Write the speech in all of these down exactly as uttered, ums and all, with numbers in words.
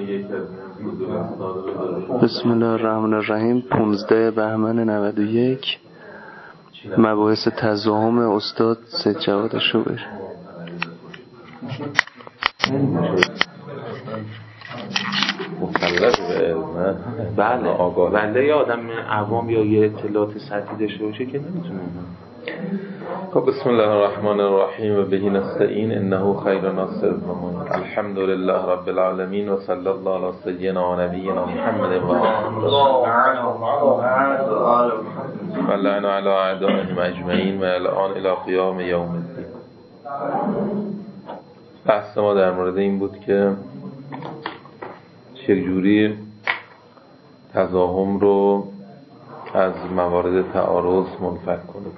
بسم الله الرحمن الرحیم. پانزده بهمن نود و یک. مباحث تزاحم استاد سید جواد شوبری. مکلف به علم. بله آگاه. بنده یه آدم عوام یا یه اطلاعات سطحی داشته باشه که نمیتونه. خب بسم الله الرحمن الرحیم و بهی نستعین انه خیر ناصر و معین. الحمد لله رب العالمین و صلی الله علی سیدنا و نبینا محمد و و لعن علی اعدائهم اجمعین و الان الی قیام یوم الدین. بحث ما در مورد این بود که چجوری تزاحم رو از موارد تعارض منفک کنیم.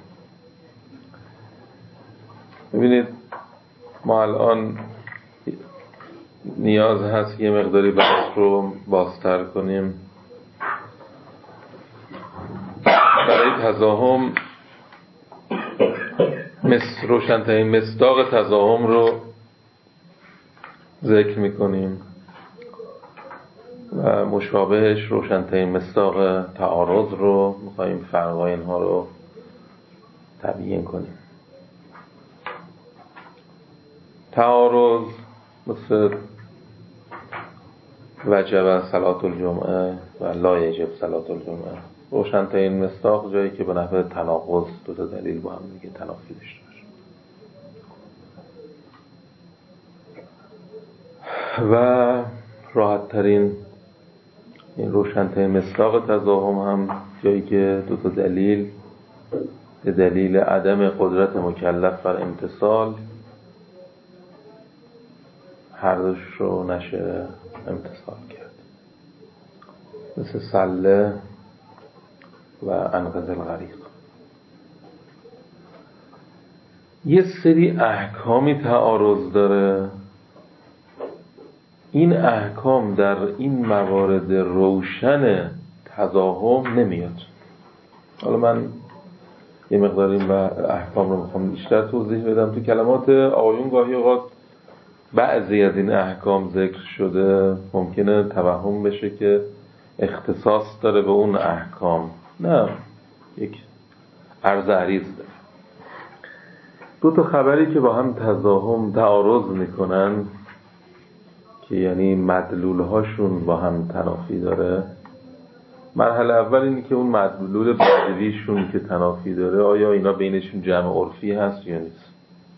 ببینید ما الان نیاز هست یه مقداری بحث رو بازتر کنیم. برای تزاحم مثل روشن‌ترین مصداق تزاحم رو ذکر می‌کنیم و مشابهش روشن‌ترین مصداق تعارض رو می‌خوایم فرقای اینها رو تبیین کنیم. تعارض مثل وجب صلاة الجمعه و لا یجب صلاة الجمعه. روشن‌ترین مصداق جایی که به نحو تناقض دو تا دلیل با هم دیگه تنافی داشته باشه. و راحت ترین این روشن‌ترین مصداق تزاحم هم جایی که دو تا دلیل به دلیل عدم قدرت مکلف بر امتثال هر دوش رو نشه امتثال کرد، مثل سله و انقذ الغریق. یه سری احکامی تعارض داره. این احکام در این موارد روشن تزاحم نمیاد. حالا من یه مقدار این احکام رو میخوام بیشتر توضیح بدم. تو کلمات آقایون گاهی اوقات بعضی از این احکام ذکر شده، ممکنه توهم بشه که اختصاص داره به اون احکام. نه، یک عرض عریض داره. دو تا خبری که با هم تزاحم تعارض میکنن که یعنی مدلول هاشون با هم تنافی داره. مرحله اول اینه که اون مدلول بعدیشون که تنافی داره آیا اینا بینشون جمع عرفی هست یا نیست.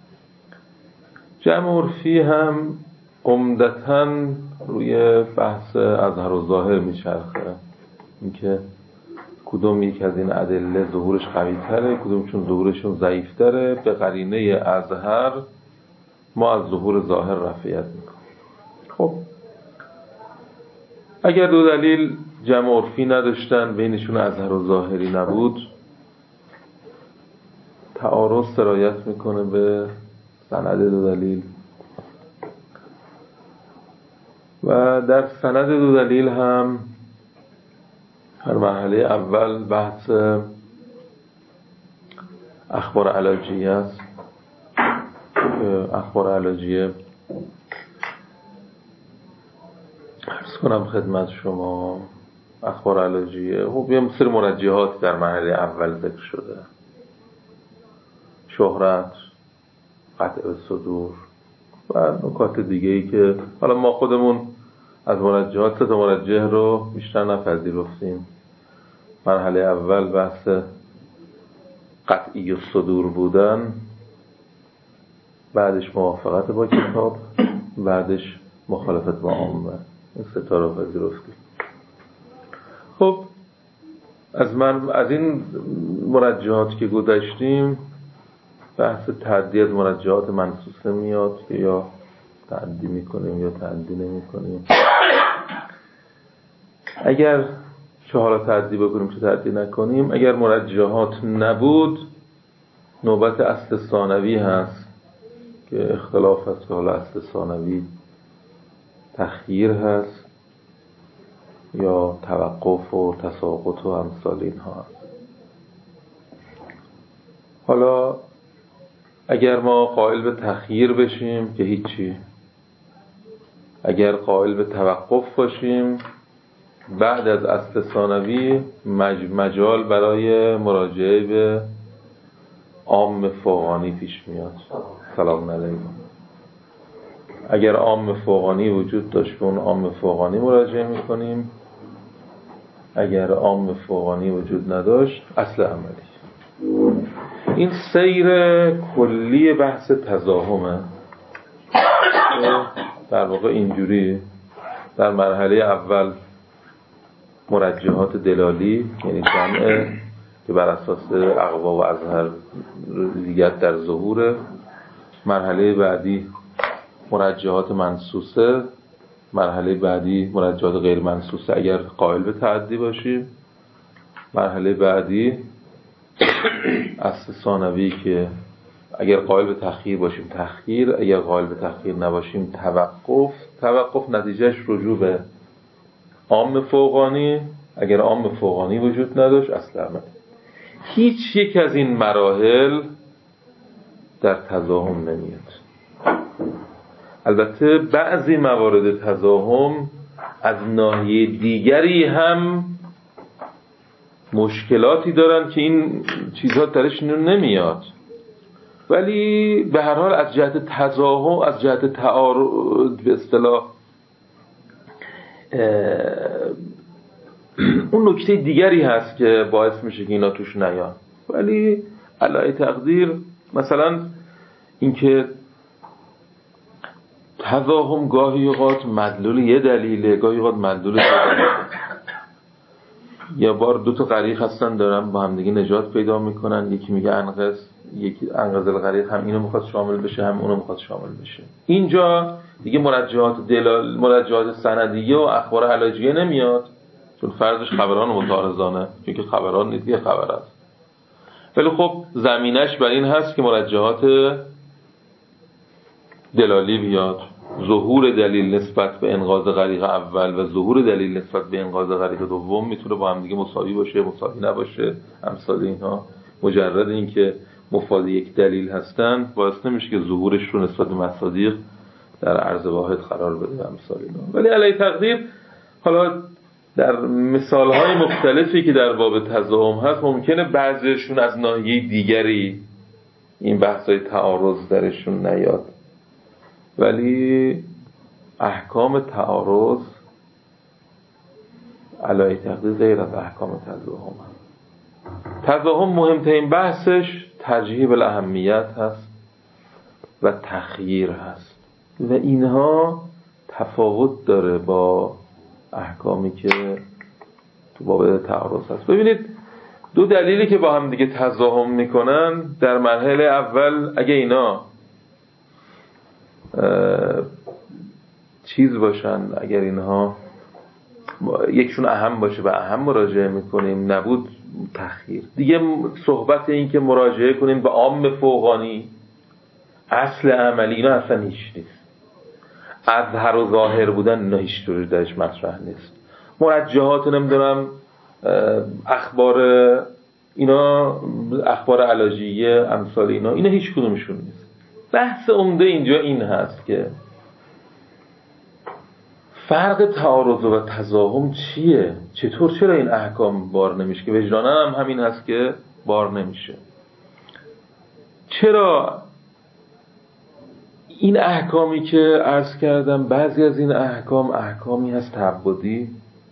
جمع عرفی هم عمدتاً روی بحث اظهر و ظاهر میچرخه، اینکه کدوم یک از این ادله ظهورش قوی تره، کدوم چون ظهورشون ضعیف تره. به قرینه اظهر ما از ظهور ظاهر رفعیت میکنیم. خب اگر دو دلیل جمع عرفی نداشتن، بینشون اظهر و ظاهری نبود، تعارض سرایت میکنه به سند دو دلیل و در سند دو دلیل هم در مرحله اول بحث اخبار علاجیه است. اخبار علاجیه عرض کنم خدمت شما، اخبار علاجیه خب یه سری مرجحات در مرحله اول ذکر شده: شهرت، قطع صدور و نکات دیگه‌ای که حالا ما خودمون از مرجحات سه تا مرجح رو بیشتر نپذیرفتیم. مرحله اول بحث قطعی صدور بودن، بعدش موافقت با کتاب، بعدش مخالفت با عامه. این سه تا رو پذیرفتیم. خب از من از این مرجحات که گذشتیم، بحث تعدی از مرجحات منصوصه میاد که یا تعدی میکنیم یا تعدی نمیکنیم. اگر چه حالا تعدی بکنیم چه تعدی نکنیم، اگر مرجحات نبود نوبت اصل ثانوی هست که اختلاف هست که حالا اصل ثانوی تخییر هست یا توقف و تساقط و امثال اینها هست. حالا اگر ما قائل به تخییر بشیم که هیچی، اگر قائل به توقف باشیم بعد از اصل ثانوی مج... مجال برای مراجعه به عام فوقانی پیش میاد. سلام علیکم. اگر عام فوقانی وجود داشت به اون عام فوقانی مراجعه میکنیم، اگر عام فوقانی وجود نداشت اصل عملی. این سیر کلی بحث تزاحمه. در واقع اینجوری در مرحله اول مرجحات دلالی، یعنی جمع که بر اساس اقوا و اظهر دیگر در ظهور. مرحله بعدی مرجحات منصوصه، مرحله بعدی مرجحات غیر منصوصه اگر قائل به تعدی باشیم، مرحله بعدی اصل ثانوی که اگر قائل به تخییر باشیم تخییر، اگر قائل به تخییر نباشیم توقف. توقف نتیجهش رجوع به عام فوقانی، اگر عام فوقانی وجود نداشت اصل عملی. هیچ یک از این مراحل در تزاحم نمیاد. البته بعضی موارد تزاحم از ناحیه دیگری هم مشکلاتی دارن که این چیزها درش نمیاد، ولی به هر حال از جهت تزاحم، از جهت تعارض به اصطلاح اون نکته دیگری هست که باعث میشه که اینا توش نیان. ولی علای تقدیر مثلا اینکه تزاحم گاهی اوقات مدلول یه دلیله، گاهی اوقات مدلول دو دلیله. یه بار دو تا غریق هستن دارن با هم دیگه نجات پیدا میکنن، یکی میگه انقذ، یکی انقذ الغریق، هم اینو میخواد شامل بشه هم اونو میخواد شامل بشه. اینجا دیگه مرجحات دلال مرجحات سندیه و اخبار علاجیه نمیاد، چون فرضش خبران متعارضانه، چون که خبران نیست یه خبر است. ولی خب زمینش بر این هست که مرجحات دلالی بیاد، ظهور دلیل نسبت به انقاذ غریق اول و ظهور دلیل نسبت به انقاذ غریق دوم میتونه با هم دیگه مساوی باشه، مساوی نباشه، امثال اینها. مجرد این که مفاد یک دلیل هستن باعث نمیشه که ظهورش رو نسبت به مصادیق در عرض واحد قرار بده، امثال اینها. ولی علی تقدیر حالا در مثالهای مختلفی که در باب تزاحم هست ممکنه بعضیشون از ناحیه دیگری این بحثای تعارض درشون نیاد، ولی احکام تعارض علی تقدیر غیر از احکام تزاحم هست. تزاحم مهمترین بحثش ترجیح بالاهمیت هست و تخییر هست و اینها تفاوت داره با احکامی که تو باب تعارض هست. ببینید دو دلیلی که با هم دیگه تزاحم میکنن در مرحله اول اگه اینا چیز باشن، اگر اینها یکشون اهم باشه و اهم مراجعه میکنیم، نبود تخییر. دیگه صحبت این که مراجعه کنیم به عام فوقانی اصل عملی اینا اصلا هیچ نیست. اظهر و ظاهر بودن اینا هیچ طوری درش مطرح نیست. مرجحات نمیدونم اخبار اینا، اخبار علاجیه امثال اینا اینا هیچ کدومشون نیست. بحث عمده اینجا این هست که فرق تعارض و تزاحم چیه؟ چطور چرا این احکام بار نمیشه؟ که وجدانن هم همین هست که بار نمیشه. چرا این احکامی که عرض کردم بعضی از این احکام احکامی هست تعبدی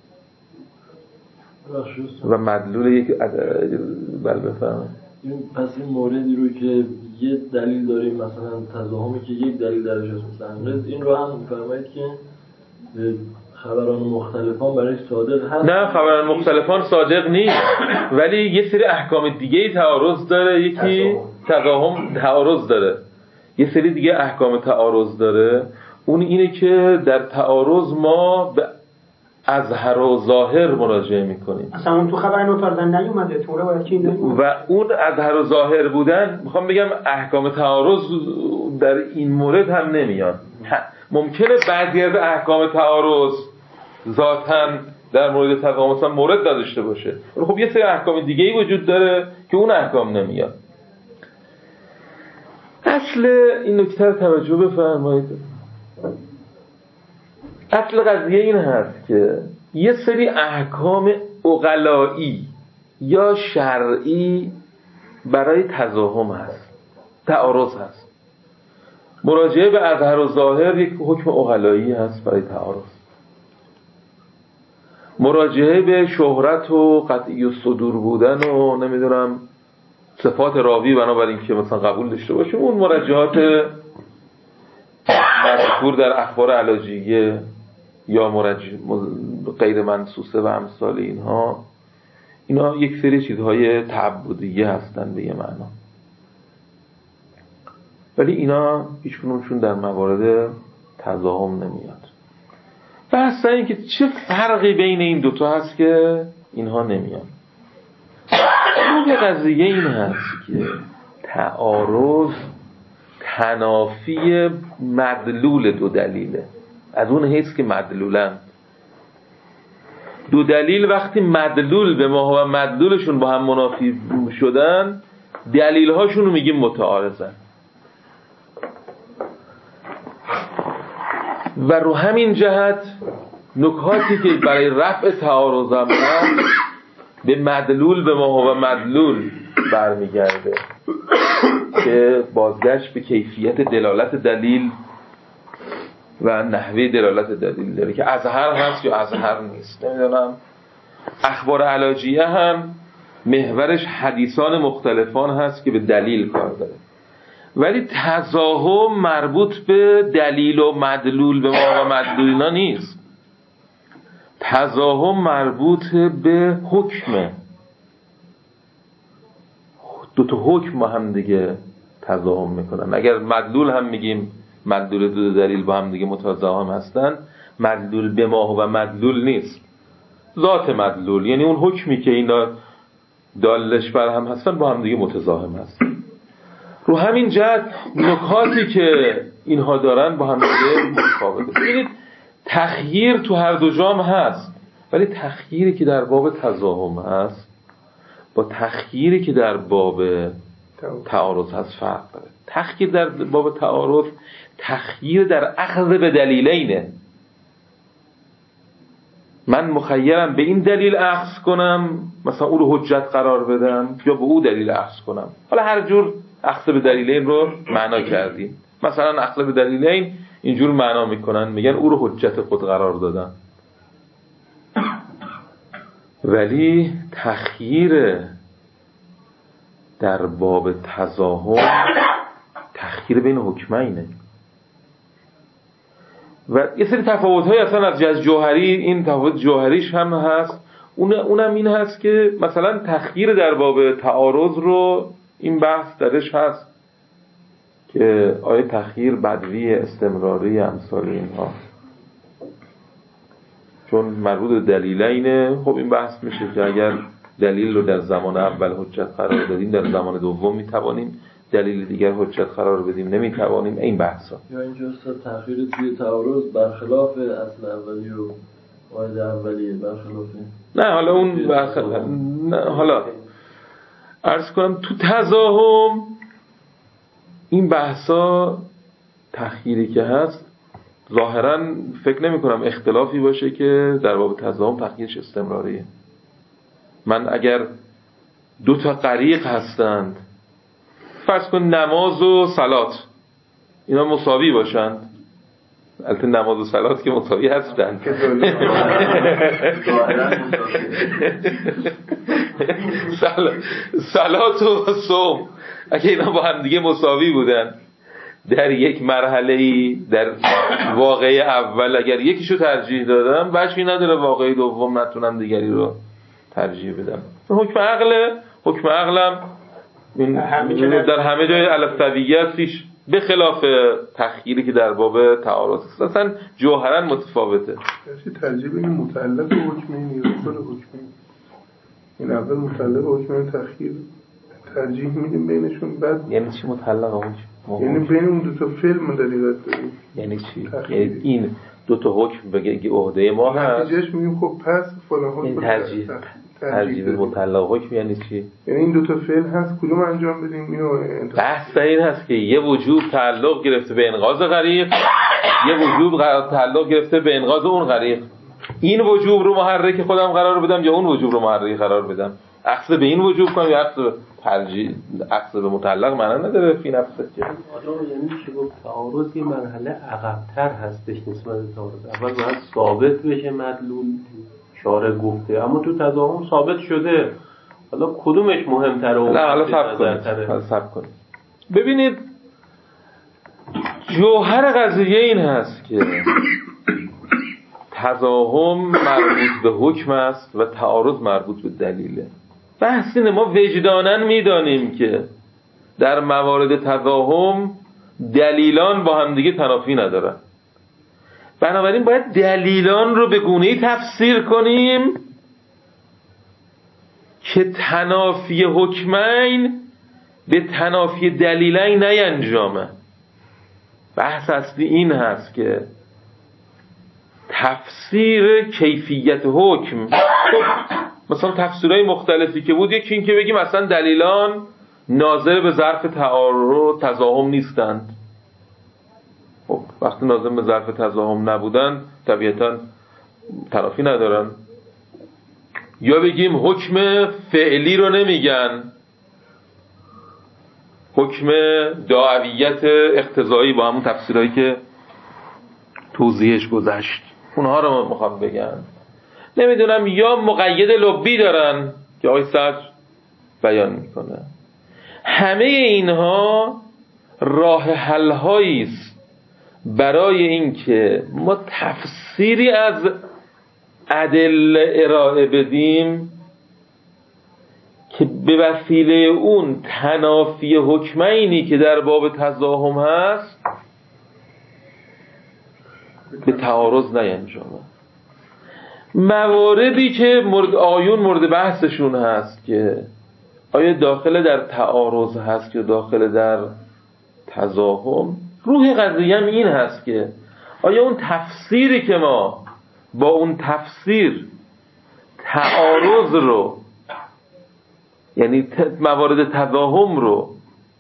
و مدلول یک بل بفرمایید. پس این موردی رو که یه دلیل داریم مثلا تزاحمی که یک دلیل درش هست مثلا این رو هم می‌فرمایید که خبران مختلفان برای صادق هست. نه خبران مختلفان صادق نیست ولی یه سری احکام دیگه تعارض داره. یکی تزاحم تعارض داره، یه سری دیگه احکام تعارض داره. اون اینه که در تعارض ما به اظهر و ظاهر مراجعه میکنیم. اصلا اون تو خبر مفردن نیومده، تو رو باید چی و اون اظهر و ظاهر بودن میخوام بگم احکام تعارض در این مورد هم نمیاد. ممکنه بعضی از احکام تعارض ذاتاً در مورد تزاحم مثلا مورد نداشته باشه، ولی خب یه سری احکام دیگه‌ای وجود داره که اون احکام نمیاد. اصل این نکته رو توجه بفرمایید. اصل قضیه این هست که یه سری احکام عقلایی یا شرعی برای تزاحم هست، تعارض هست. مراجعه به اظهر و ظاهر یک حکم عقلایی هست برای تعارض. مراجعه به شهرت و قطعی و صدور بودن و نمیدونم صفات راوی بنابراین که مثلا قبول داشته باشیم، اون مراجعات مذکور در اخبار علاجیه یا مرجع غیر منصوصه و امثال اینها، اینا یک سری چیزهای تعبدیه هستن به یه معنا، ولی اینا هیچ کنونشون در موارد تزاحم نمیاد. بحث این که چه فرقی بین این دوتا هست که اینها نمیاد. اون قضیه این هست که تعارض تنافی مدلول دو دلیله، از اون حیث که مدلولن. دو دلیل وقتی مدلول به ما و مدلولشون با هم منافی شدن، دلیل‌هاشون رو میگیم متعارضن. و رو همین جهت نکاتی که برای رفع تعارض هم هست به مدلول به ما و مدلول برمیگرده که بازگشت به کیفیت دلالت دلیل و نحوه دلالت دلیل داره که اظهر هست یا اظهر نیست. نمیدونم اخبار علاجیه هم محورش حدیثان مختلفان هست که به دلیل کار داره، ولی تزاحم مربوط به دلیل و مدلول به ما و مدلولینا نیست. تزاحم مربوط به حکمه. دو تا حکم با هم دیگه تزاحم میکنن. اگر مدلول هم میگیم مدلول دو دلیل با هم دیگه متزاحم هستن، مدلول به ما و مدلول نیست، ذات مدلول یعنی اون حکمی که اینا دالش بر هم هستن با هم دیگه متزاحم هستن. رو همین جهت نکاتی که اینها دارن با هم دیگه متفاوته. ببینید تخییر تو هر دو جام هست، ولی تخییری که در باب تزاحم هست با تخییری که در باب تعارض هست فرق داره. تخییر در باب تعارض تخییر در اخذ به دلیلینه. من مخیرم به این دلیل اخذ کنم، مثلا او رو حجت قرار بدم، یا به او دلیل اخذ کنم. حالا هر جور اخذ به دلیلین رو معنا کردیم. مثلا اخذ به دلیلین اینجور معنا میکنن، میگن او رو حجت خود قرار دادن. ولی تخییر در باب تزاحم تخییر بین حکمینه و یه سری تفاوت‌های اصلا از جز جوهری، این تفاوت جوهریش هم هست. اون اونم این هست که مثلا تخییر در باب تعارض رو این بحث درش هست که آیا تخییر بدوی استمراری امثال اینها، چون مربوط به دلیلینه. خب این بحث میشه که اگر دلیل رو در زمان اول حجت قرار دادیم، در زمان دوم میتوانیم دلیل دیگر حجت قرار بدیم، نمیتوانیم. این بحثا یا اینجا است تخییر توی تعارض برخلاف اصل اولی و قاعده اولیه برخلافه. نه حالا اون برخلاف، نه حالا عرض کنم تو تزاحم این بحثا تخییری که هست ظاهرا فکر نمی کنم اختلافی باشه که در باب تزاحم تخییرش استمراریه. من اگر دو تا غریق هستند، فرض کن نماز و صلات، اینا مساوی باشند، البته نماز و صلات که مساوی هستند صلات و صوم اگه اینا با هم دیگه مساوی بودن در یک مرحله‌ای، در واقعه اول اگر یکیشو ترجیح دادم، وجهی نداره واقعه دوم نتونم دیگری رو ترجیح بدم. حکم عقل، حکم عقلم این در همه جای الفتویتش به خلاف تخییری که در باب تعارض است. اصلا جوهرا متفاوته. ترجیح بدیم متعلق حکمین یا خود حکمین. این اول متعلق حکمین تخییر ترجیح میدیم بینشون. بعد یعنی چی متعلق حکم؟ یعنی بین اون دو تا فعل مدلیت داریم. یعنی چی؟ یعنی این دو تا حکم بگه عهده ما هست، نتیجهش میگیم خب پس فلان حکم. این ترجیح ترجیح متعلق حکم یعنی چی؟ یعنی این دو تا فعل هست کدوم انجام بدیم. اینو بحث این هست که یه وجوب تعلق گرفته به انقاذ غریق یه وجوب قرار تعلق گرفته به انقاذ اون غریق، این وجوب رو محرک خودم قرار بدم یا اون وجوب رو محرک قرار بدم؟ اخذ به این وجوب کنم یا اخذ به ترجیح، اخذ به متعلق معنی نداره فی نفسه که آدم یعنی چی گفت تعارض یه مرحله عقب‌تر هستش نسبت به تعارض. اول باید ثابت بشه مدلول، شارع گفته، اما تو تضامن ثابت شده. حالا کدومش مهم‌تره؟ نه حالا صبر کنید، حالا صبر کنید. ببینید جوهر قضیه این هست که تضاهم مربوط به حکم است و تعارض مربوط به دلیله. بحث اینه ما وجداناً میدانیم که در موارد تضاهم دلیلان با هم دیگه تنافی ندارن، بنابراین باید دلیلان رو به گونه‌ای تفسیر کنیم که تنافی حکمین به تنافی دلیلین نینجامه. بحث اصلی این هست که تفسیر کیفیت حکم، مثلا تفسیرهای مختلفی که بود، یکی این که بگیم اصلا دلیلان ناظر به ظرف تعارض تضاهم نیستند. خب وقتی ناظر به ظرف تضاهم نبودن طبیعتا تنافی ندارن. یا بگیم حکم فعلی رو نمیگن، حکم دعویت اقتضایی با همون تفسیرهایی که توضیحش گذشت اونها رو میخوام بگن. نمیدونم یا مقید لبی دارن که آقای صدر بیان میکنه. همه اینها راه حل هایی است برای اینکه ما تفسیری از ادله ارائه بدیم که به وسیله اون تنافی حکمینی که در باب تضاهم هست به تعارض نینجامه. مواردی که مورد آیون مورد بحثشون هست که آیا داخل در تعارض هست یا داخل در تضاهم، روح قضیه هم این هست که آیا اون تفسیری که ما با اون تفسیر تعارض رو، یعنی موارد تضاهم رو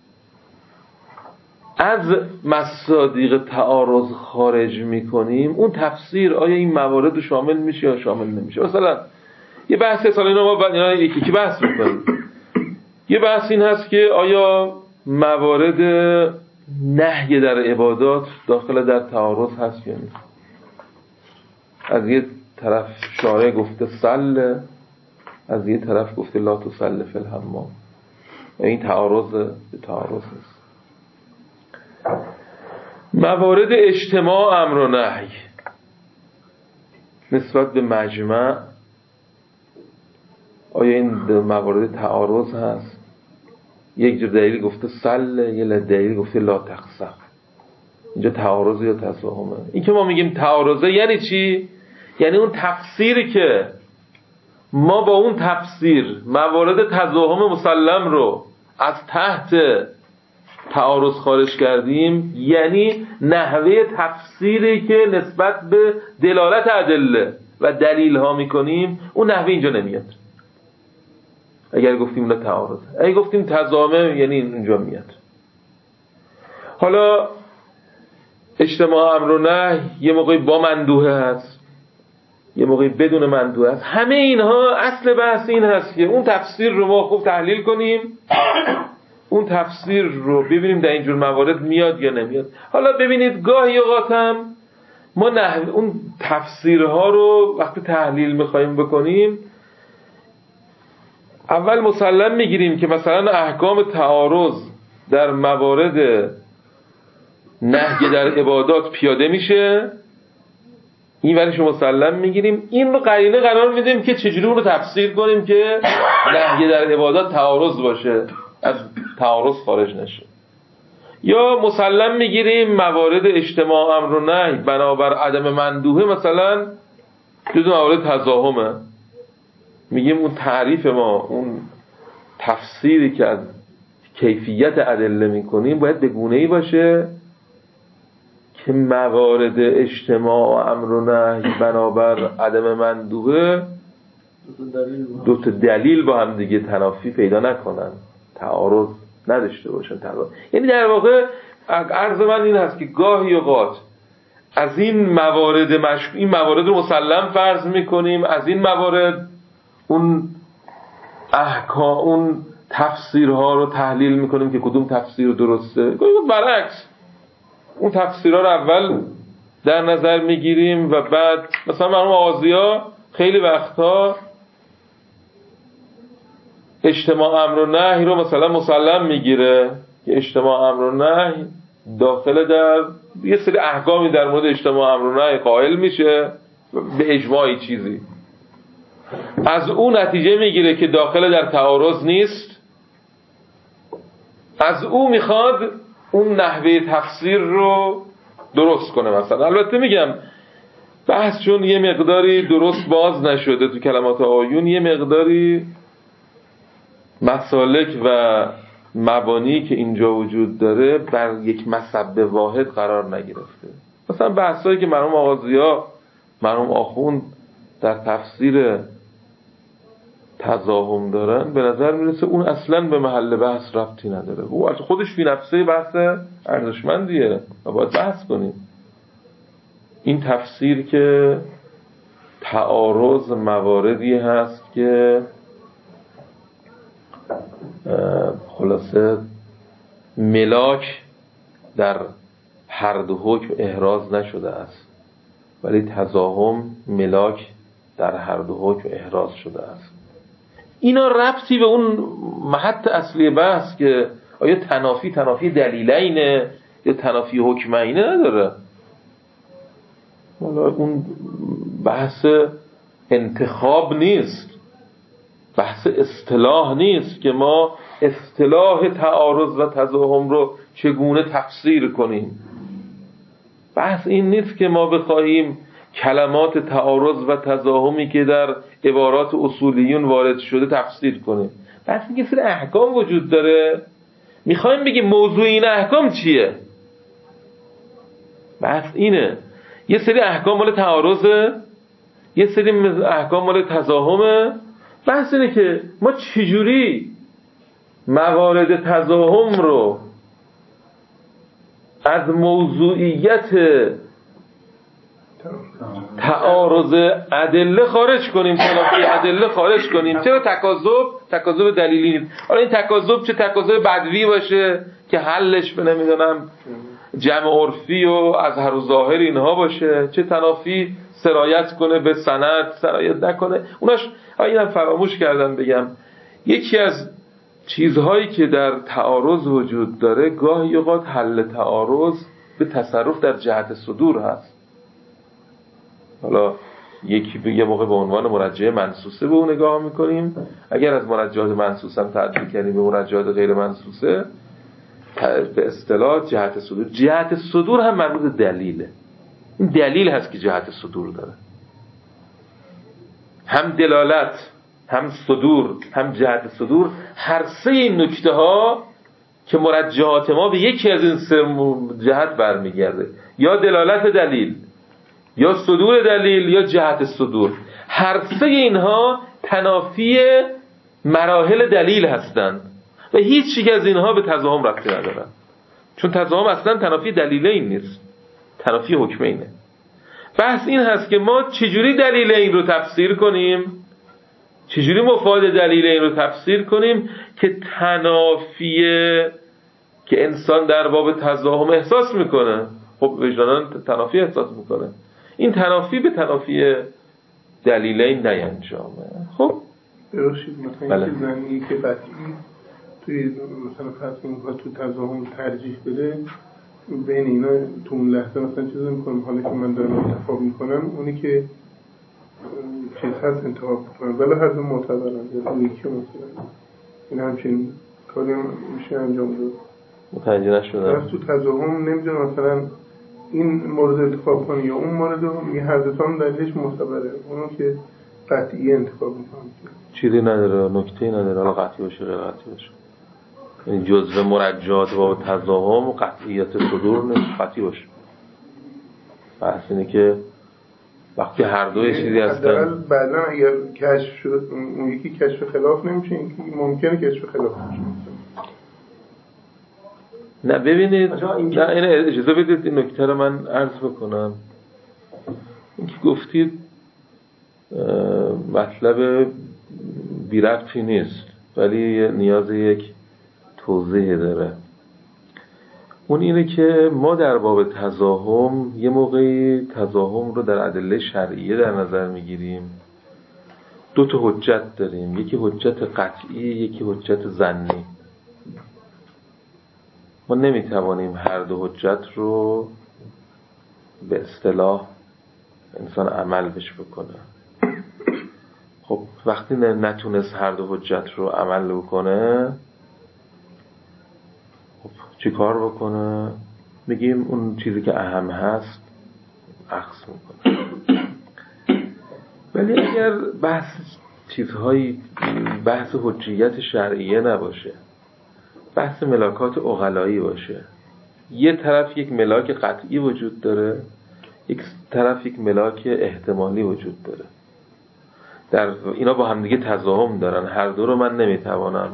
از مصادیق تعارض خارج میکنیم، اون تفسیر آیا این موارد رو شامل میشه یا شامل نمیشه؟ مثلا یه بحث سال اینا ما بعد اینا یکی یکی بحث میکنیم. یه بحث این هست که آیا موارد نهی در عبادات داخل در تعارض هست یا نیست. از یه طرف شارع گفته صل، از یه طرف گفته لا تصل فی الحمام. این تعارض به تعارض است. موارد اجتماع امر و نهی نسبت به مجمع، آیا این موارد تعارض هست؟ یک جور دلیل گفته صل، یه دلیل گفته لا تقسم. اینجا تعارض یا تضاهمه؟ این که ما میگیم تعارضه یعنی چی؟ یعنی اون تفسیری که ما با اون تفسیر موارد تضاهم مسلم رو از تحت تعارض خارج کردیم، یعنی نحوه تفسیری که نسبت به دلالت ادله و دلیل ها میکنیم اون نحوه اینجا نمیاد. اگر گفتیم اون تعارض، اگر گفتیم تضاهمه یعنی اینجا میاد. حالا اجتماع امر و نهی یه موقعی با مندوحه هست، یه موقعی بدون مندوحه هست. همه اینها اصل بحث این هست که اون تفسیر رو ما خوب تحلیل کنیم، اون تفسیر رو ببینیم در اینجور موارد میاد یا نمیاد. حالا ببینید گاهی اوقات هم ما نه اون تفسیرها رو وقتی تحلیل میخوایم بکنیم اول مسلم میگیریم که مثلا احکام تعارض در موارد نهی در عبادات پیاده میشه، این ورش رو مسلم میگیریم، این رو قرینه قرار میدیم که چجوری اون رو تفسیر کنیم که نهی در عبادات تعارض باشه، از تعارض خارج نشه. یا مسلم میگیریم موارد اجتماع امر و نهی بنابر عدم مندوحه مثلا جزو موارد تضاهمه، میگیم اون تعریف ما، اون تفسیری که از کیفیت ادله میکنیم باید به گونه‌ای باشه که موارد اجتماع امر و نهی بنابر عدم مندوحه دو تا دلیل با هم دیگه تنافی پیدا نکنن، تعارض نداشته باشن. تعارض یعنی در واقع عرض من این هست که گاهی اوقات از این موارد مشک... این موارد رو مسلم فرض میکنیم، از این موارد اون احکام اون تفسیرها رو تحلیل میکنیم که کدوم تفسیر درسته. گویا برعکس اون تفسیرها رو اول در نظر میگیریم و بعد مثلا مرحوم آغازی‌ها خیلی وقتها اجتماع امر و نهی رو مثلا مسلم میگیره که اجتماع امر و نهی داخل در یه سری احکامی در مورد اجتماع امر و نهی قائل میشه به اجماعی چیزی، از اون نتیجه میگیره که داخل در تعارض نیست، از او میخواد اون نحوه تفسیر رو درست کنه. مثلا البته میگم بحث چون یه مقداری درست باز نشده تو کلمات آیون، یه مقداری مسالک و مبانی که اینجا وجود داره بر یک مصب واحد قرار نگرفته. مثلا بحثایی که مرحوم آغازی‌ها مرحوم آخوند در تفسیر تزاحم دارن به نظر میرسه اون اصلا به محل بحث ربطی نداره، او خودش فی نفسه بحث ارزشمندیه و باید بحث کنیم. این تفسیر که تعارض مواردی هست که خلاصه ملاک در هر دو حکم احراز نشده است، ولی تزاحم ملاک در هر دو حکم احراز شده است. اینا ربطی به اون محط اصلی بحث که آیا تنافی تنافی دلیلینه یا تنافی حکمینه نداره. حالا اون بحث انتخاب نیست، بحث اصطلاح نیست که ما اصطلاح تعارض و تزاحم رو چگونه تفسیر کنیم. بحث این نیست که ما بخواهیم کلمات تعارض و تزاحمی که در عبارات اصولیون وارد شده تفسیر کنیم. بحث این که سری احکام وجود داره، میخوایم بگیم موضوع این احکام چیه. بحث اینه یه سری احکام مال تعارضه، یه سری احکام مال تزاحمه. بحث اینه که ما چجوری موارد تزاحم رو از موضوعیت تعارض ادله خارج کنیم، تنافی ادله خارج کنیم. چرا تکاذب تکاذب دلیلی نیست. حالا این تکاذب چه تکاذب بدوی باشه که حلش به نمیدونم جمع عرفی و اظهر و ظاهر اینها باشه، چه تنافی سرایت کنه به سند سرایت نکنه. اوناش اینم فراموش کردم بگم، یکی از چیزهایی که در تعارض وجود داره گاهی اوقات حل تعارض به تصرف در جهت صدور هست. حالا یکی به یه موقع به عنوان مرجعه منصوصه به اون نگاه میکنیم، اگر از مرجعات منصوصه هم تعدیل کردیم به مرجعات غیر منصوصه به اصطلاح جهت صدور. جهت صدور هم مربوط دلیله، این دلیل هست که جهت صدور داره. هم دلالت هم صدور هم جهت صدور، هر سه این نکته ها که مرجعات ما به یکی از این سه جهت برمیگرده، یا دلالت دلیل یا صدور دلیل یا جهت صدور. هر سه اینها تنافی مراحل دلیل هستند و هیچ یک از اینها به تزاحم ربطی ندارن، چون تزاحم اصلا تنافی دلیلین نیست، تنافی حکمینه. بحث این هست که ما چجوری دلیل این رو تفسیر کنیم، چجوری مفاد دلیل این رو تفسیر کنیم که تنافیه که انسان در باب تزاحم احساس میکنه، خب وجداناً تنافی احساس میکنه، این تنافی به تنافی دلیلین نینجامه. خب ببخشید مثلا بله. این زنی که قطعی توی مثلا فرض کنیم تو تزاحم ترجیح بده، بین اینا تو اون لحظه مثلا چیز میکنم، حالا که من دارم انتخاب میکنم اونی که چیز هست انتخاب میکنم، ولی هر دو معتبرن یا اونی که مثلا این همچین کاری هم میشه انجام داد. متوجه نشدم. تو تزاحم نمیدونم مثلا این مورد انتخاب کنی یا اون مورد رو میگه هر دو تا هم دلیلش معتبره، اونو که قطعی انتخاب میکنم. چیزی نداره، نکته‌ای نداره، حالا قطعی باشه غیر قطعی باشه. این جزء مرجعات با تزاحم و قطعیت صدور نیست، قطعی باشه. بحث اینه که وقتی هر دوی چیزی هستن بعداً اگر کشف شد اون یکی کشف خلاف نمیشه، این که ممکنه کشف خلاف بشه. نه ببینید، نه این اجازه بدید این نکته رو من عرض بکنم. اینکه گفتید مطلب بی ربطی نیست ولی نیاز یک توضیح داره. اون اینه که ما در باب تضاهم یه موقعی تضاهم رو در ادله شرعیه در نظر میگیریم. دو تا حجت داریم، یکی حجت قطعی، یکی حجت ظنی. ما نمیتوانیم هر دو حجت رو به اصطلاح انسان عمل بش بکنه. خب وقتی نتونست هر دو حجت رو عمل بکنه، خب چی کار بکنه؟ میگیم اون چیزی که اهم هست عکس میکنه. ولی اگر بحث چیزهایی بحث حجیت شرعیه نباشه، بحث ملاکات عقلایی باشه، یه طرف یک ملاک قطعی وجود داره، یک طرف یک ملاک احتمالی وجود داره، در اینا با هم دیگه تضاهم دارن، هر دو رو من نمیتوانم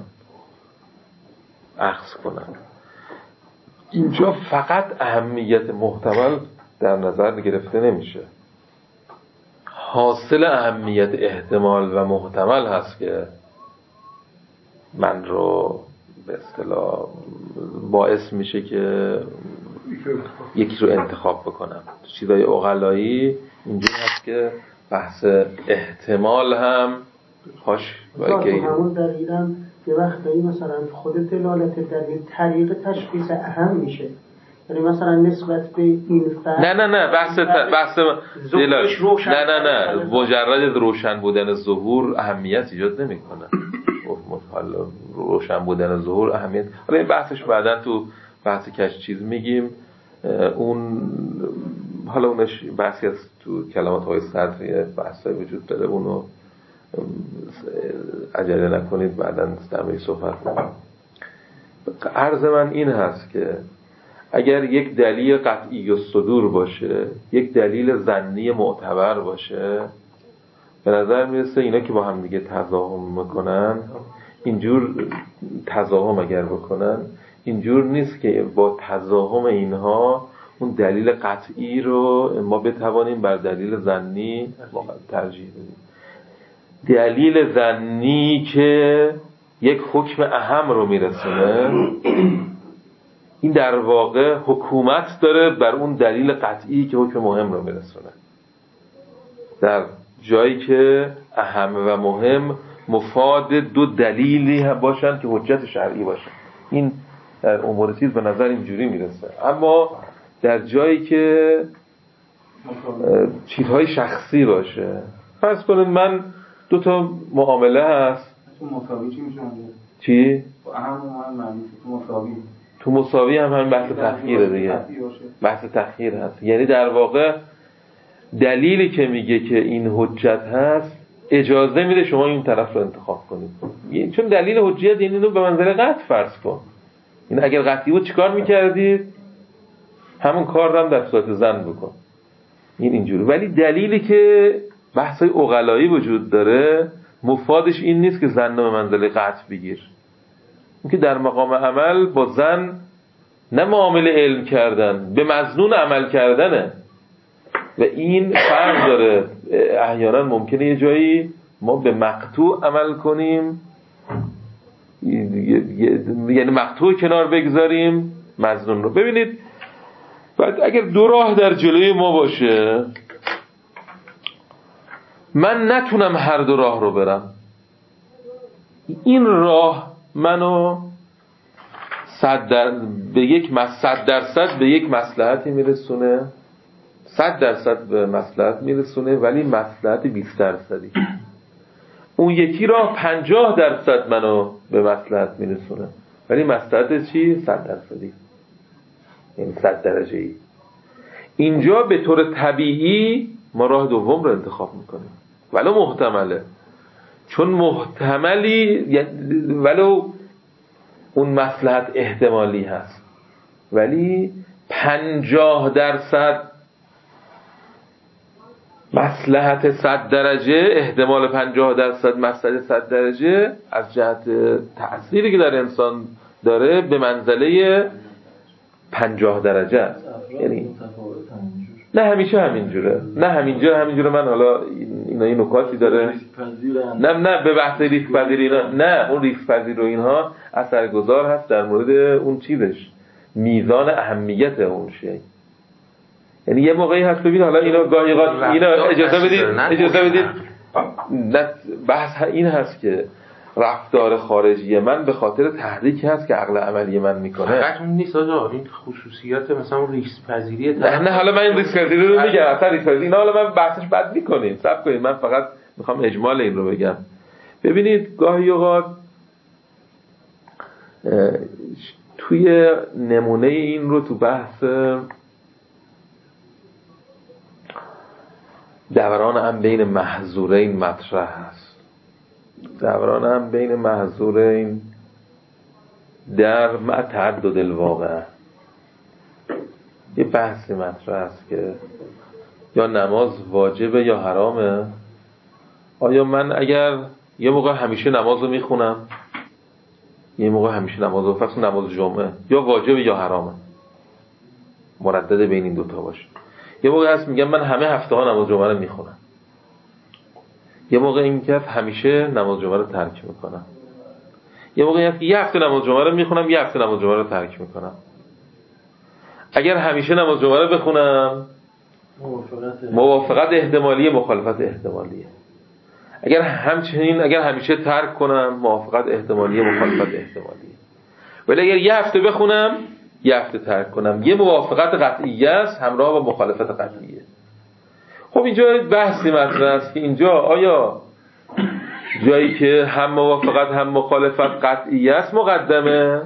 اخذ کنم. اینجا فقط اهمیت محتمل در نظر گرفته نمیشه، حاصل اهمیت احتمال و محتمل هست که من رو به اصطلاح باعث میشه که یکی رو انتخاب بکنم. چیزای عقلایی اینجوری هست که بحث احتمال هم هاش باید همون دقیقاً یه وقتایی مثلا خود دلالت دلیل طریق تشخیص اهم میشه، یعنی مثلا نسبت به این فرد نه نه نه بحث بحث دلالت نه نه نه مجرد روشن بودن ظهور اهمیت ایجاد نمیکنه. حالا روشن بودن ظهور اهمیت، حالا این بحثش بعداً تو بحث کش چیز میگیم. اون حالا اونش بحثی از تو کلمات های صدری بحثای وجود داره، اونو عجله نکنید بعداً در موردش صحبت کنیم. عرض من این هست که اگر یک دلیل قطعی الصدور باشه، یک دلیل ظنی معتبر باشه، به نظر میرسه اینا که با هم دیگه تضاهم میکنن، اینجور تضاهم اگر بکنن اینجور نیست که با تضاهم اینها اون دلیل قطعی رو ما بتوانیم بر دلیل ظنی ترجیح بدیم. دلیل ظنی که یک حکم اهم رو میرسونه، این در واقع حکومت داره بر اون دلیل قطعی که حکم مهم رو میرسونه، در جایی که اهم و مهم مفاد دو دلیلی باشن که حجت شرعی باشن. این در امور چیز به نظر اینجوری میرسه. اما در جایی که چیزهای شخصی باشه، فرض کنید من دو تا معامله هست، تو مساوی چی میشه؟ چی؟ اهم و مهم معنی تو مساوی تو مساوی هم همین بحث تخییره دیگه، بحث تخییر هست. یعنی در واقع دلیلی که میگه که این حجت هست اجازه میده شما این طرف رو انتخاب کنید، چون دلیل حجت یعنی اینو به منظر قطع فرض کن. این اگر قطعی بود چیکار میکردید؟ همون کار رو هم در صورت ظن بکن. این اینجوری. ولی دلیلی که بحثای عقلایی وجود داره مفادش این نیست که ظن به منزله قطع بگیر، این که در مقام عمل با ظن نه معامله علم کردن، به مظنون عمل کردنه و این فرق داره. احیانا ممکنه یه جایی ما به مقطوع عمل کنیم، یعنی مقطوع کنار بگذاریم مظنون رو. ببینید بعد اگر دو راه در جلوی ما باشه، من نتونم هر دو راه رو برم، این راه منو صد در به یک صد درصد به یک مصلحتی میرسونه، صد درصد به مصلحت میرسونه ولی مصلحت بیست درصدی. اون یکی راه پنجاه درصد منو به مصلحت میرسونه ولی مصلحت چی؟ صد درصدی، یعنی صد درجه ای. اینجا به طور طبیعی ما راه دوم رو انتخاب میکنیم ولو محتمله، چون محتملی ولو اون مصلحت احتمالی هست ولی پنجاه درصد مصلحت صد درجه، احتمال پنجاه درصد مصلحت صد درجه از جهت تأثیری که در انسان داره به منزله پنجاه درجه است. یعنی نه همیشه همینجوره، نه همینجوره همینجوره من حالا اینا این نکاتی داره، نه نه به بحث ریسک پذیری اینا، نه اون ریسک پذیر و اینها اثرگذار هست در مورد اون چیزش، میزان اهمیت اون شی. یعنی یه موقعی هست ببین حالا اینا گاهی اوقات اینا اجازه بدید اجازه بدید نه بحث این هست که رفتار خارجی من به خاطر تحریکی هست که عقل عملی من میکنه. فقط اون نیست آجا، این خصوصیات مثلا اون ریسک پذیری نه نه حالا من این ریسک پذیری رو میگم، اصلا ریسک پذیری اینا حالا من بحثش بد میکنیم، صبر کنید من فقط میخوام اجمال این رو بگم. ببینید گاهی اوقات توی نمونه این رو تو بحث دوران هم بین محظورین مطرح هست. دوران هم بین محظورین در مع تعدد الواقع یه بحثی مطرح است که یا نماز واجبه یا حرامه. آیا من اگر یه موقع همیشه نماز رو میخونم، یه موقع همیشه نماز رو فقط نماز جمعه یا واجبه یا حرامه، مردد بین این دوتا باشه. یه موقع هست میگم من همه هفته ها نماز جمعه رو میخونم، یه موقع این که همیشه نماز جمعه رو ترک میکنم، یه موقع هست که یه هفته نماز جمعه رو میخونم یه هفته نماز جمعه رو ترک میکنم. اگر همیشه نماز جمعه رو بخونم موافقت احتمالیه، مخالفت احتمالیه. اگر همچنین اگر همیشه ترک کنم موافقت احتمالیه، مخالفت احتمالیه. ولی اگر یه هفته بخونم یه هفته ترک کنم یه موافقت قطعیه است همراه با مخالفت قطعیه. خب اینجا بحثی مطرح است که اینجا آیا جایی که هم موافقت هم مخالفت قطعیه است مقدمه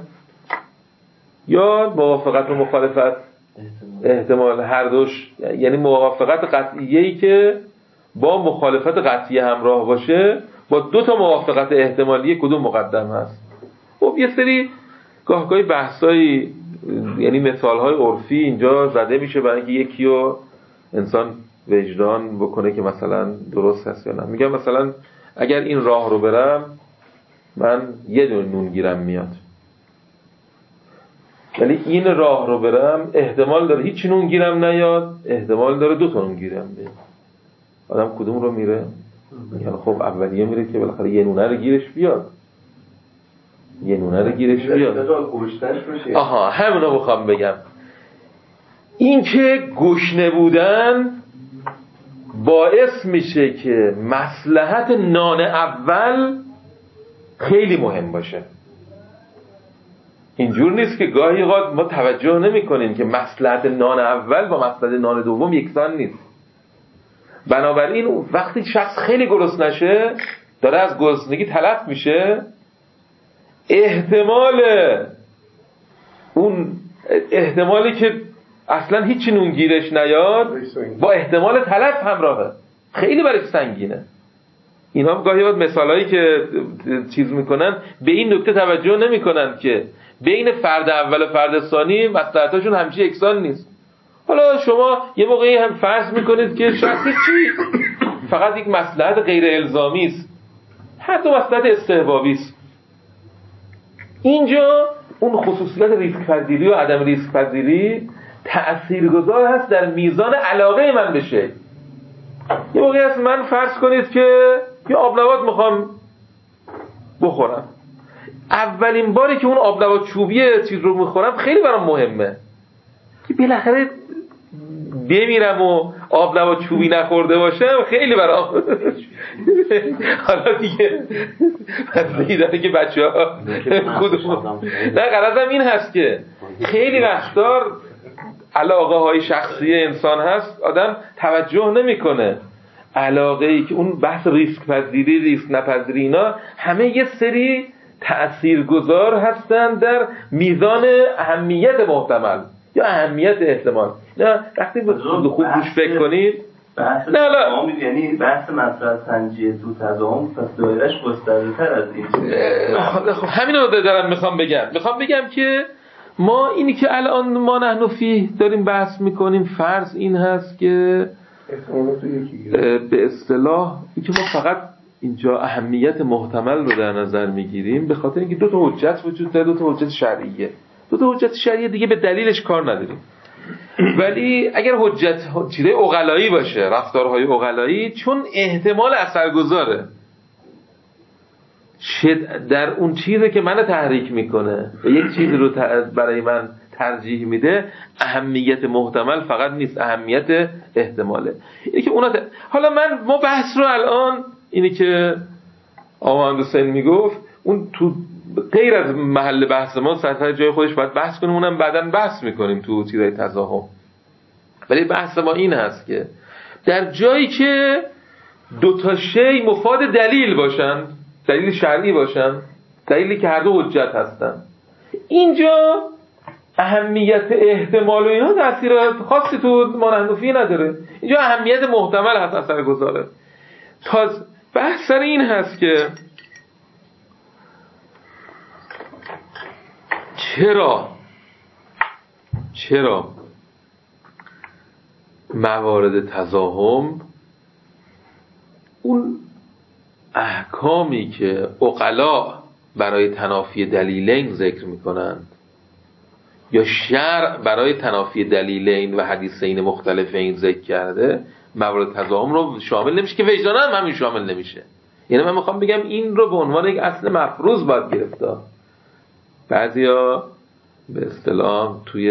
یا موافقت و مخالفت احتمال هر دوش، یعنی موافقت قطعیه‌ای که با مخالفت قطعیه همراه باشه با دو تا موافقت احتمالی کدوم مقدم هست. خب یه سری گاهگاهی بحثایی یعنی مثال‌های عرفی اینجا زده میشه برای اینکه یکی رو انسان وجدان بکنه که مثلا درست هست یا نه. میگم مثلا اگر این راه رو برم من یه دونه نون گیرم میاد، ولی این راه رو برم احتمال داره هیچ نون گیرم نیاد، احتمال داره دو تا نون گیرم بیاد. آدم کدوم رو میره؟ یعنی خب اولیه میره که بالاخره یه نونه رو گیرش بیاد، یه نونه رو گیرش بیاد. آها همونو بخوام بگم، این که گشنه بودن باعث میشه که مصلحت نان اول خیلی مهم باشه. اینجور نیست که گاهی اوقات ما توجه نمی کنیم که مصلحت نان اول با مصلحت نان دوم یکسان نیست. بنابراین وقتی شخص خیلی گرسنه نشه داره از گرسنگی تلف میشه، احتمال اون احتمالی که اصلا هیچی نون گیرش نیاد با احتمال تلف همراهه، خیلی برای سنگینه. اینا هم گاهی وقت مثالایی که چیز میکنن به این نکته توجه نمیکنن که بین فرد اول و فرد ثانی مصلحتاشون همیشه یکسان نیست. حالا شما یه موقعی هم فرض میکنید که شخصی چی فقط یک مصلحت غیر الزامی است، حتی مصلحت استحبابی است. اینجا اون خصوصیت ریسک پذیری و عدم ریسک پذیری تأثیرگذار هست در میزان علاقه من بشه. یه موقعی هست من فرض کنید که یه آبنبات میخوام بخورم، اولین باری که اون آبنبات چوبی چیز رو میخورم خیلی برام مهمه که بالاخره بمیرم و آبنبات چوبی نخورده باشم، خیلی برام حالا دیگه مسئله داره که بچه ها کدوم نه غرضم این هست که خیلی رفتار علاقه های شخصی انسان هست آدم توجه نمیکنه. علاقه ای که اون بحث ریسک پذیری ریسک نپذیری اینا همه یه سری تأثیرگذار هستن در میزان اهمیت محتمل یا اهمیت احتمال. نه وقتی خوب روش فکر کنید بحث نه لا یعنی بحث مطرح سنجی تو تضامن پس دایره‌اش گسترده‌تر از این. خب همین رو دارم میخوام بگم میخوام بگم که ما اینی که الان ما نحن فیه داریم بحث میکنیم فرض این هست که به اصطلاح این که ما فقط اینجا اهمیت محتمل رو در نظر میگیریم به خاطر اینکه دو تا حجت وجود داره، دو تا حجت شرعیه. دو تا حجت شرعی دیگه به دلیلش کار نداریم. ولی اگر حجت چیزای عقلایی باشه، رفتارهای عقلایی، چون احتمال اثرگذاره در اون چیزی که منو تحریک میکنه و یک چیزی رو برای من ترجیح میده، اهمیت محتمل فقط نیست، اهمیت احتماله. اینی که اونا ت... حالا من ما بحث رو الان اینی که آقا حسین میگفت اون تو غیر از محل بحث ما سطح جای خودش باید بحث کنیم، اونم بعداً بحث میکنیم تو چیزای تضاهم. ولی بحث ما این هست که در جایی که دو تا شی مفاد دلیل باشن، دلیل شرعی باشن، دلیلی که هر دو حجت هستن، اینجا اهمیت احتمال و اینا تأثیر خاصی تو مانحنفی نداره. اینجا اهمیت محتمل هست، اثر گذاره. تا بحث سر این هست که چرا چرا موارد تضاهم اون احکامی که عقلا برای تنافی دلیلین ذکر میکنند یا شرع برای تنافی دلیلین و حدیثین مختلفین ذکر کرده، موارد تضاهم رو شامل نمیشه، که وجدانا هم همین شامل نمیشه. یعنی من میخوام بگم این رو به عنوان یک اصل مفروض باید گرفت. بعضیا به اصطلاح توی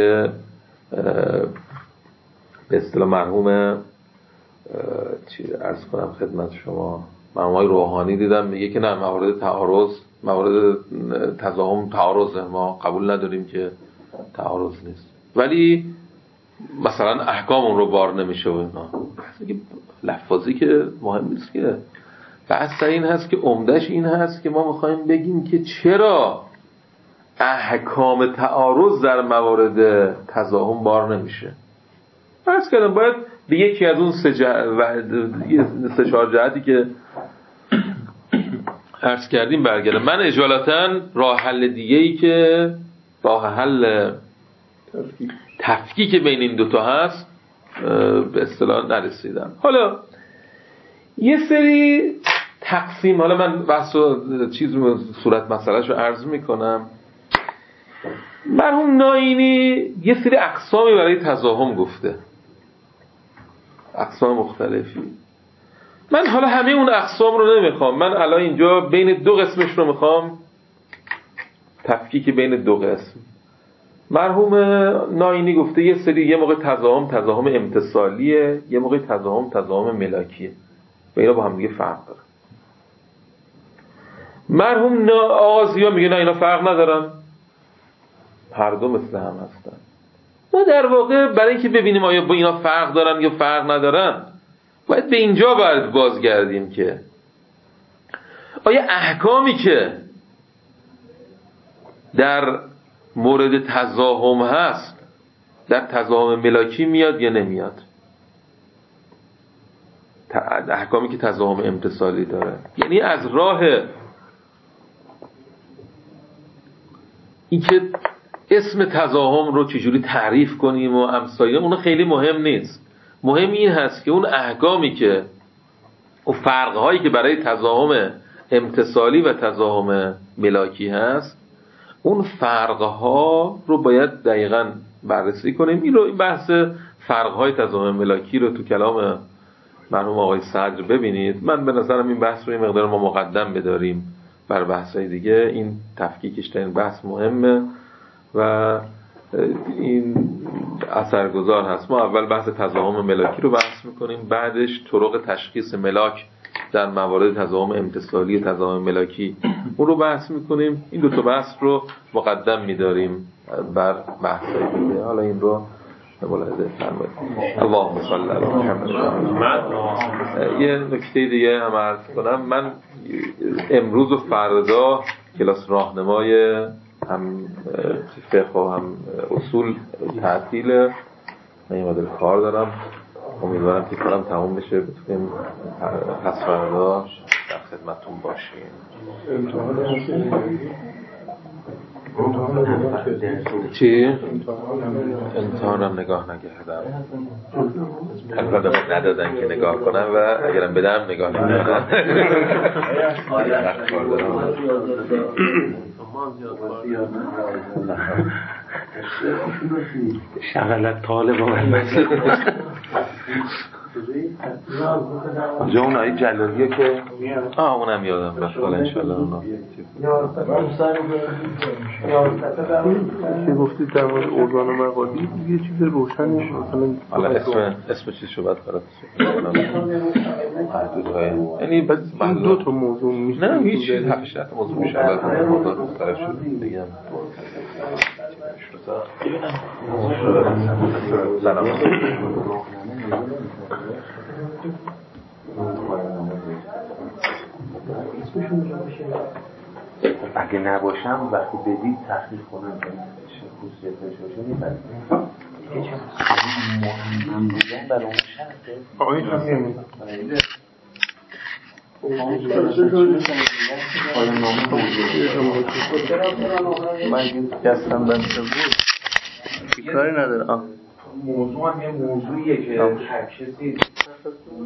به اصطلاح مرحوم چی عرض کنم خدمت شما، مرحومای روحانی دیدم میگه که نه، موارد تعارض، موارد تضاهم تعارضه، ما قبول نداریم که تعارض نیست، ولی مثلا احکام اون رو بار نمیشه و اینا. لفظی که مهم نیست، که بحث این هست که عمدش این هست که ما میخوایم بگیم که چرا احکام تعارض در موارد تضاهم بار نمیشه. فرض کردم باید به یکی از اون سه سه چهار جهتی که عرض کردیم برگردم. من اجالتا راه حل دیگه ای که راه حل تفکیک بین این دوتا هست به اصطلاح نرسیدم. حالا یه سری تقسیم، حالا من بحث و چیز رو صورت مسئله شو عرض میکنم. مرحوم ناینی یه سری اقسامی برای تضاهم گفته، اقسام مختلفی. من حالا همه اون اقسام رو نمیخوام، من الان اینجا بین دو قسمش رو میخوام تفکیک بین دو قسم. مرحوم ناینی گفته یه سری، یه موقع تضاهم تضاهم امتصالیه، یه موقع تضاهم تضاهم ملاکیه و اینا با هم دیگه فرق داره. مرحوم آغازی‌ها میگه نه اینا فرق ندارن، هر دو مثل هم هستن. ما در واقع برای اینکه ببینیم آیا با اینا فرق دارن یا فرق ندارن باید به اینجا باید بازگردیم که آیا احکامی که در مورد تضاهم هست در تضاهم ملاکی میاد یا نمیاد، احکامی که تضاهم امتصالی داره. یعنی از راه این که اسم تضاهم رو چجوری تعریف کنیم و امثالی اون خیلی مهم نیست. مهم این هست که اون احکامی که اون فرقهایی که برای تضاهم امتصالی و تضاهم ملاکی هست، اون فرقها رو باید دقیقاً بررسی کنیم. این رو این بحث فرقهای تضاهم ملاکی رو تو کلام مرحوم آقای صدر ببینید. من به نظرم این بحث رو این مقدار ما مقدم بداریم بر بحث‌های دیگه. این تفکیکش در این بحث مهمه و این اثرگذار هست. ما اول بحث تضاهم ملاکی رو بحث میکنیم، بعدش طرق تشخیص ملاک در موارد تضاهم امتصالی و تضاهم ملاکی اون رو بحث میکنیم. این دو تا بحث رو مقدم میداریم بر بحث‌های دیگه. حالا این رو ملاحظه فرمایید. اللهم صل علی محمد. یه نکته دیگه هم عرض کنم، من امروز و فردا کلاس راهنمای هم فقه و هم اصول تعطیل، من یه مدل کار دارم، امیدوارم که کارم تموم بشه بتونیم پس فردا در خدمتتون باشیم. چی؟ امتحانم نگاه نکردم، البته من ندادن که نگاه کنم و اگرم بدم نگاه نکردم. شغلت طالب آمد آنجا اون آیه جلالیه که آه اونم یادم رفت حالا انشالله اونا که گفتید در مورد ارگان و مقادیر یه چیز روشنی حالا اسم اسم چیز شو باید برات یعنی این دو تا موضوع میشه نه هیچ چیز هفتش تا موضوع میشه الان موضوع مختلف شد بگم سلام اگه نباشم وقتی بدید تحقیق کنم چه خصوصیتش باشه می‌فهمید دیگه چه مهم بودن برای اون شرطه آقای هم نمیدونم من دستم بسته بود کاری نداره. موضوع هم یه موضوعیه که هر کسی